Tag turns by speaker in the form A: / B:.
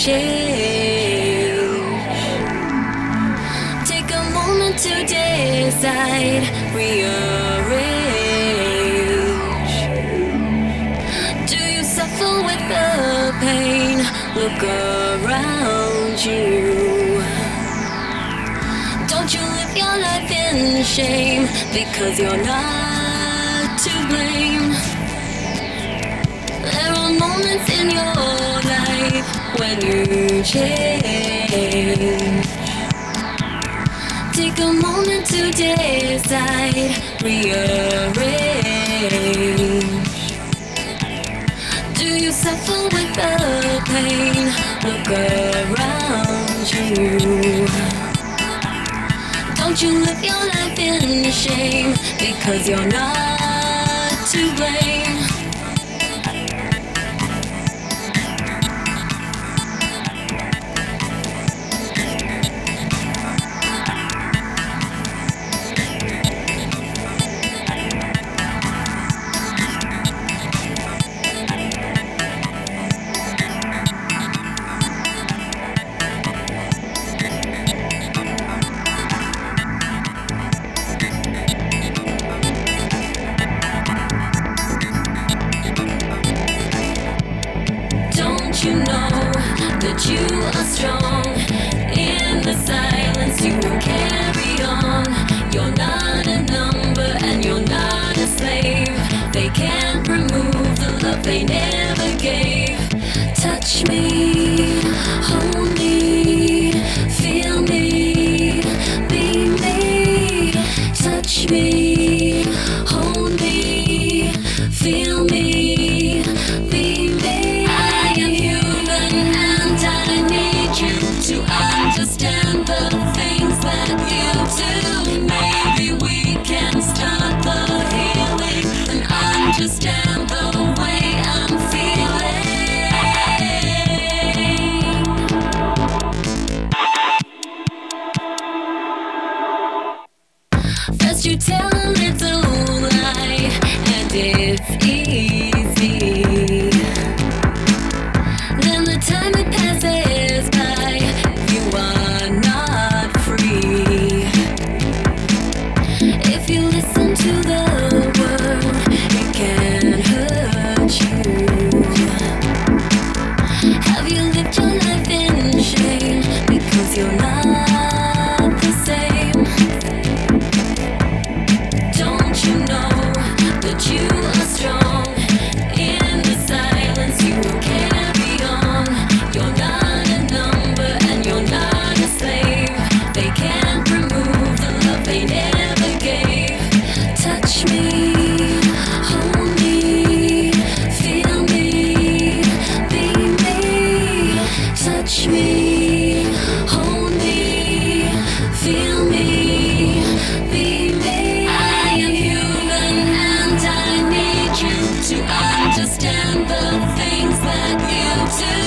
A: change. Take a moment to decide, rearrange. Do you suffer with the pain? Look around you. Don't you live your life in shame, because you're not to blame. There are moments in your life when you change. Take a moment to decide, rearrange. Do you suffer with the pain? Look around you. Don't you live your life in shame, because you're not to blame. You know that you are strong. In the silence you will carry on. You're not a number and you're not a slave. They can't remove the love they never gave. Touch me, hold me, feel me, be me. Touch me, hold me, feel me, be me. To understand the things that you do. Maybe we can start the healing and understand the way I'm feeling. First you tell a little lie, and it's easy. Then the time it passes by, you are not free. If you listen to the world, it can hurt you. Have you lived your life in shame, because you're not the same? Don't you know that you are strong? In the silence you will carry on. You're not a number and you're not a slave. They can't remove the love they never gave. Touch me, hold me, feel me, be me. Touch me, hold me, feel me, be me. I am human and I need you to understand the things that you do.